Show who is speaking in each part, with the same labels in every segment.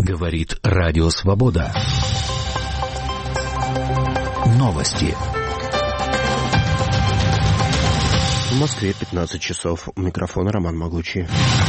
Speaker 1: Говорит Радио Свобода. Новости.
Speaker 2: В Москве 15 часов. У микрофона Роман Могучий.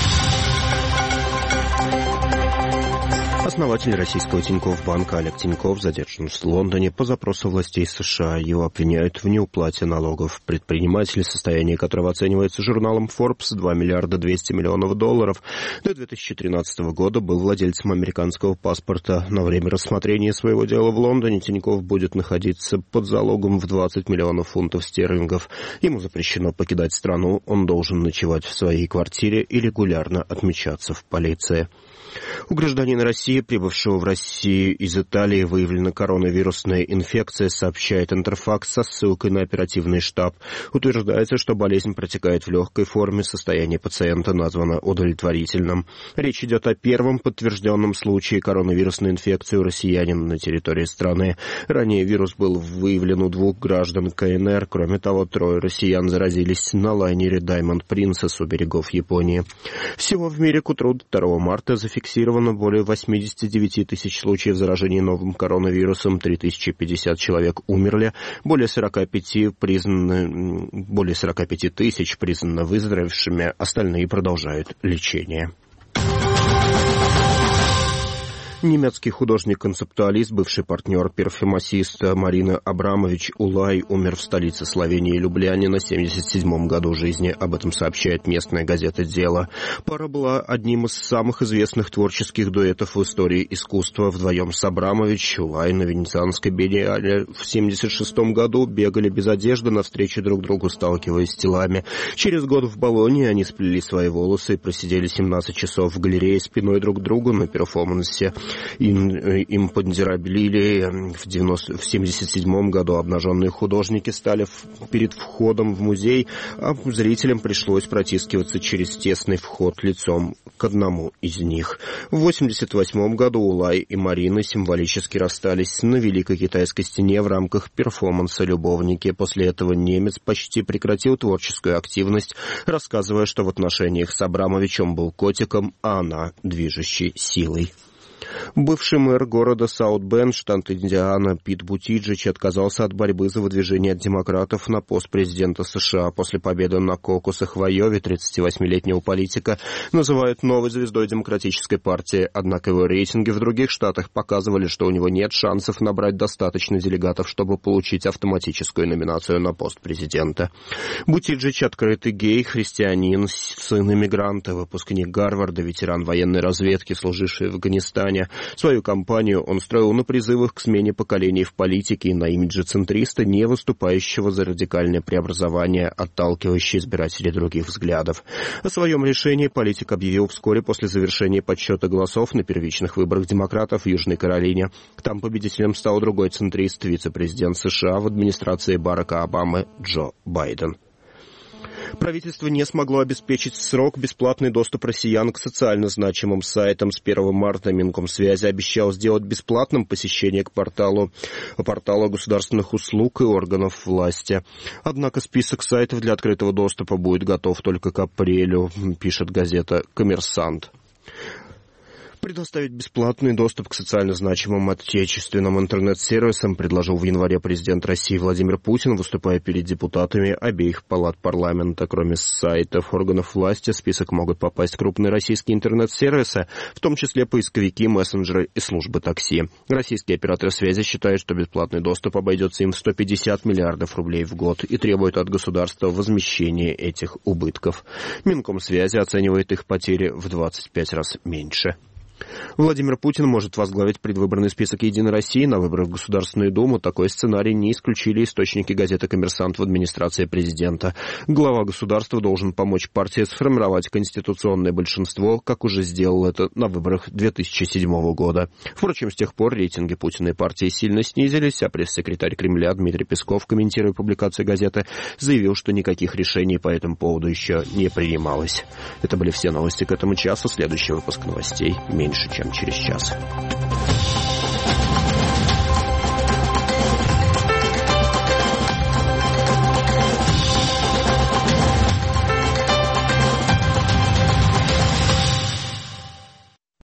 Speaker 2: Основатель российского Тинькофф банка Олег Тинькофф задержан в Лондоне по запросу властей США. Его обвиняют в неуплате налогов. Предприниматель, состояние которого оценивается журналом Forbes 2 миллиарда 200 миллионов долларов, до 2013 года был владельцем американского паспорта. На время рассмотрения своего дела в Лондоне Тинькофф будет находиться под залогом в 20 миллионов фунтов стерлингов. Ему запрещено покидать страну, он должен ночевать в своей квартире и регулярно отмечаться в полиции. У гражданина России, прибывшего в Россию из Италии, выявлена коронавирусная инфекция, сообщает Интерфакс со ссылкой на оперативный штаб. Утверждается, что болезнь протекает в легкой форме, состояние пациента названо удовлетворительным. Речь идет о первом подтвержденном случае коронавирусной инфекции у россиянина на территории страны. Ранее вирус был выявлен у 2 граждан КНР. Кроме того, 3 россиян заразились на лайнере Diamond Princess у берегов Японии. Всего в мире к утру 2 марта зафиксировано более 89 тысяч случаев заражения новым коронавирусом, 3050 человек умерли, более 45 тысяч признаны выздоровевшими, остальные продолжают лечение. Немецкий художник-концептуалист, бывший партнер перформансиста Марины Абрамович Улай умер в столице Словении Любляне на 77-м году жизни. Об этом сообщает местная газета «Дело». Пара была одним из самых известных творческих дуэтов в истории искусства. Вдвоем с Абрамович Улай на Венецианской биеннале в 76-м году бегали без одежды навстречу друг другу, сталкиваясь телами. Через год в Болонье они сплели свои волосы и просидели 17 часов в галерее спиной друг к другу на перформансе. Им подзараблили в 1977 году. Обнаженные художники стали перед входом в музей, а зрителям пришлось протискиваться через тесный вход лицом к одному из них. В 1988 году Улай и Марина символически расстались на Великой Китайской стене в рамках перформанса «Любовники». После этого немец почти прекратил творческую активность, рассказывая, что в отношениях с Абрамовичем был котиком, а она движущей силой. Бывший мэр города Саут-Бенд, штат Индиана, Пит Бутиджич отказался от борьбы за выдвижение от демократов на пост президента США. После победы на кокусах в Айове 38-летнего политика называют новой звездой демократической партии. Однако его рейтинги в других штатах показывали, что у него нет шансов набрать достаточно делегатов, чтобы получить автоматическую номинацию на пост президента. Бутиджич — открытый гей, христианин, сын иммигранта, выпускник Гарварда, ветеран военной разведки, служивший в Афганистане. Свою кампанию он строил на призывах к смене поколений в политике и на имидже центриста, не выступающего за радикальное преобразование, отталкивающее избирателей других взглядов. О своем решении политик объявил вскоре после завершения подсчета голосов на первичных выборах демократов в Южной Каролине. Там победителем стал другой центрист, вице-президент США в администрации Барака Обамы Джо Байден. Правительство не смогло обеспечить в срок бесплатный доступ россиян к социально значимым сайтам. С 1 марта Минкомсвязи обещал сделать бесплатным посещение к порталу государственных услуг и органов власти. Однако список сайтов для открытого доступа будет готов только к апрелю, пишет газета «Коммерсант». Предоставить бесплатный доступ к социально значимым отечественным интернет-сервисам предложил в январе президент России Владимир Путин, выступая перед депутатами обеих палат парламента. Кроме сайтов органов власти, в список могут попасть крупные российские интернет-сервисы, в том числе поисковики, мессенджеры и службы такси. Российские операторы связи считают, что бесплатный доступ обойдется им в 150 миллиардов рублей в год и требуют от государства возмещения этих убытков. Минкомсвязи оценивает их потери в 25 раз меньше. Владимир Путин может возглавить предвыборный список «Единой России» на выборах в Государственную Думу. Такой сценарий не исключили источники газеты «Коммерсант» в администрации президента. Глава государства должен помочь партии сформировать конституционное большинство, как уже сделал это на выборах 2007 года. Впрочем, с тех пор рейтинги Путина и партии сильно снизились, а пресс-секретарь Кремля Дмитрий Песков, комментируя публикацию газеты, заявил, что никаких решений по этому поводу еще не принималось. Это были все новости к этому часу. Следующий выпуск новостей меньше, чем через час.